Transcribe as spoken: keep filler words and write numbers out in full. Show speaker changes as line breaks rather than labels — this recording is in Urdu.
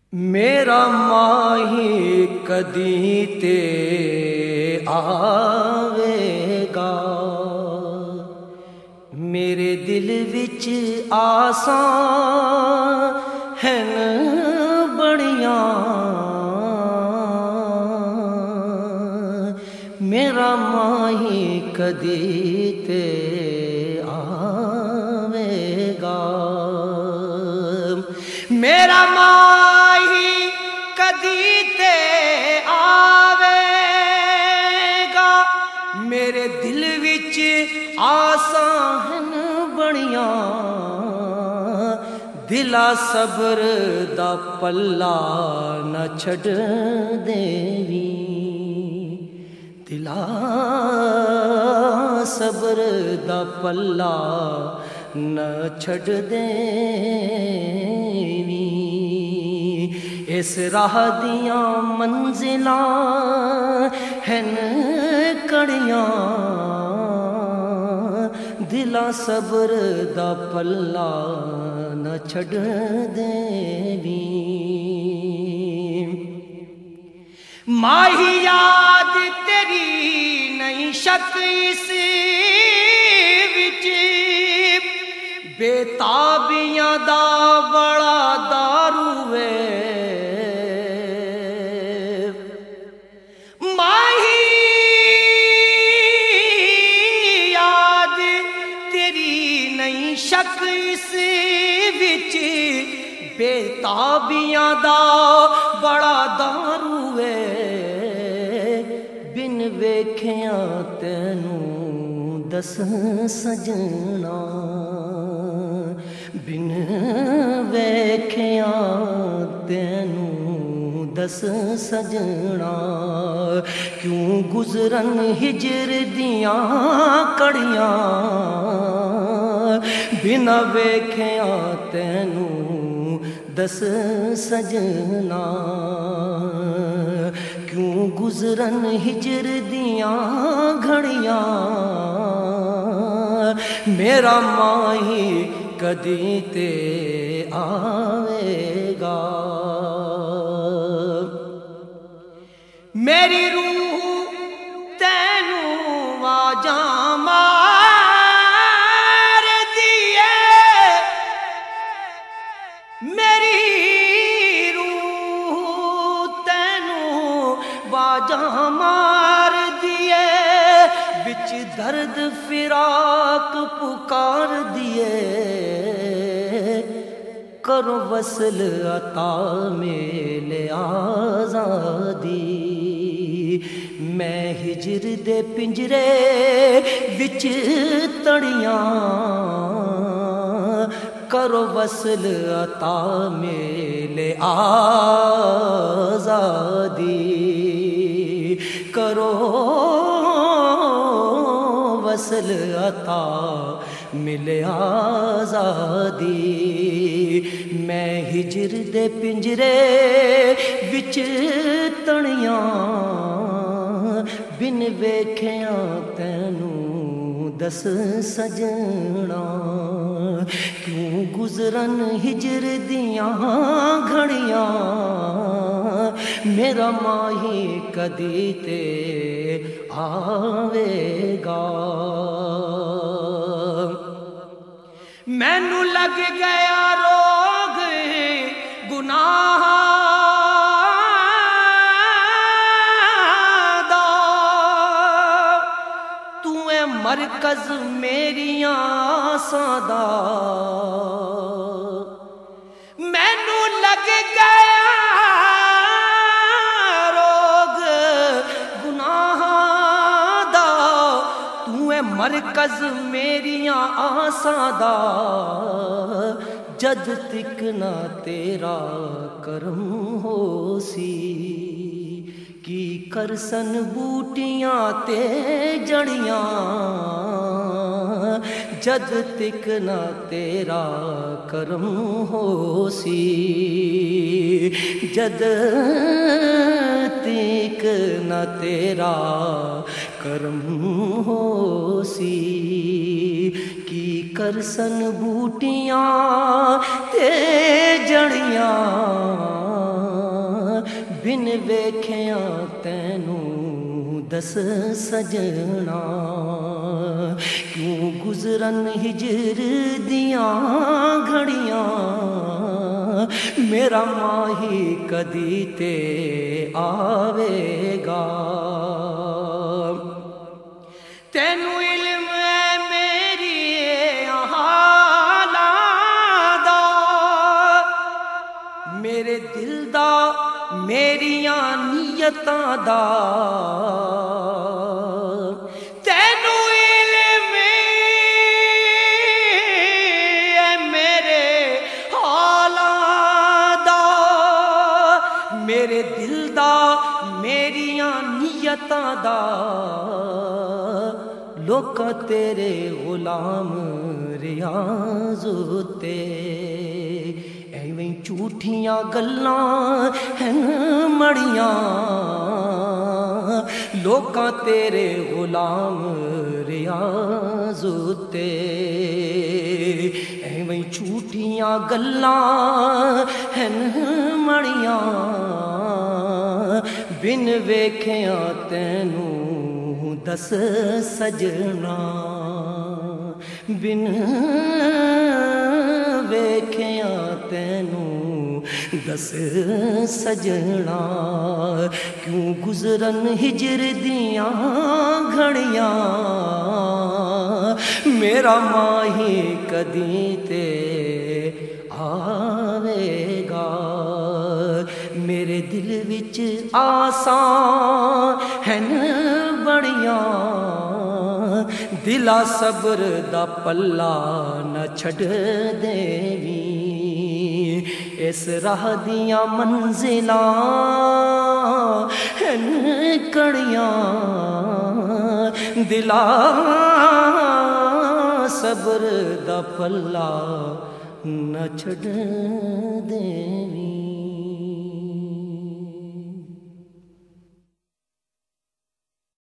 میرا ماہی کدی تے آوے گا، میرے دل وچ آساں ہن بڑیاں، میرا ماہی کدی تے آوے گا، میرا ماہی کدی تے آوے گا، میرے دل وچ آساں ہن بڑیاں، دلا صبر دا پلہ نہ چھڈ دیویں، دلا صبر دا پلہ نہ چھڈ دیویں، اس راہ دیاں منزلاں ہن کڑیاں، دلا صبر دا پلہ نہ چھڈ دیویں، ماہی یاد تیری نہیں شک اس وچ، بے تابیاں دا بڑا دارو ہے، ماہی یاد تیری نہیں شک اس وچ، بے تابیاں دا بڑا دارو ہے، بن ویکھیاں تینوں دس سجنا، بن ویکھیاں تینوں دس سجنا، کیوں گزرن ہجر دیاں کڑیاں، بنا ویکھیاں تینوں دس سجنا، کیوں گزرن ہجر دیاں گھڑیاں، میرا ماہی کدی تے آوے گا، میری روح تینوں واجاں مار دیے، میری روح تینوں واجاں مار دیے، وچ درد فراق پکار دیے، کرو وصل عطا میلے آزادی، میں ہجر دے پنجرے وچ تڑیاں، کرو وصل عطا میلے آزادی، کرو وصل عطا ملے آزادی، میں ہجر دے پنجرے وچ تڑیاں، بن ویکھیاں تینوں دس سجنا، کیوں گزرن ہجر دیاں گھڑیاں، میرا ماہی کدی تے آوے گا، مینوں لگ گیا روگ گناہ دا، تو اے مرکز میریاں آساں دا، مینوں لگ گیا روگ گناہ دا، تو اے مرکز میریاں آساں دا، جد تک نہ تیرا کرم ہو سی، کی کرسن بوٹیاں تے جڑیاں، جد تک نہ تیرا کرم ہو سی، جد تک نہ تیرا کرم ہو سی، کی کرسن بوٹیاں تے جڑیاں बिन वेखिया तैनू दस सजना क्यों गुजरन हिजर दियां घड़ियां मेरा माही कदी ते आवेगा तैनू इल्म है मेरी हालां दा मेरे दिल दा मेरियां नीयतां दा तैनू इल्म है मेरे हालां दा मेरे दिल दा मेरियां नीयतां दा लोका तेरे गुलाम रियाज़ उते एवें झूठियां गल्लां हैं मड़ियां लोका तेरे गुलाम रियाज़ उते एवें झूठियां गल्लां हैं मड़ियां बिन वेखिया तैनू दस सजना बिन वेखिया तैनू दस सजना क्यों गुजरन हिजर दियां घड़ियां मेरा माही कदी ते आवेगा मेरे दिल विच आसां हैं बड़ियां दिला सब्र दा पल्ला न छड़ देवी इस राह दियां मंजिलां हैं कड़ियां दिला सब्र दा पल्ला न छड़ देवी।